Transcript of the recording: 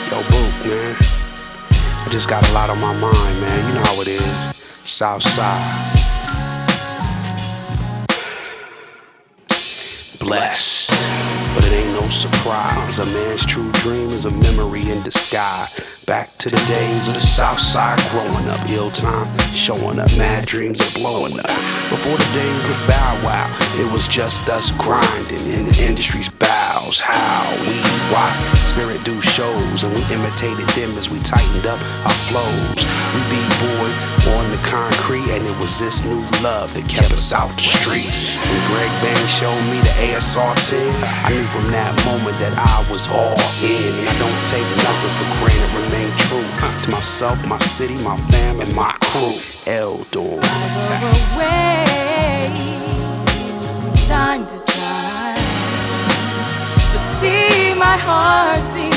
Yo, Book, man. I just got a lot on my mind, man. You know how it is. South Side. Blessed, but it ain't no surprise. A man's true dream is a memory in disguise. Back to the days of the South Side growing up. Ill time showing up, mad dreams of blowing up. Before the days of Bow Wow, it was just us grinding in the industry's bowels. How we watched Spirit do shows, and we imitated them as we tightened up our flows. We B-boy on the concrete, and it was this new love that kept us out the street. When Greg Bang showed me the ASR 10, I knew from that moment that I was all in. And I don't take nothing for granted, remain true to myself, my city, my fam, and my crew. L-Dawn. Away, time to time, but see my heart sing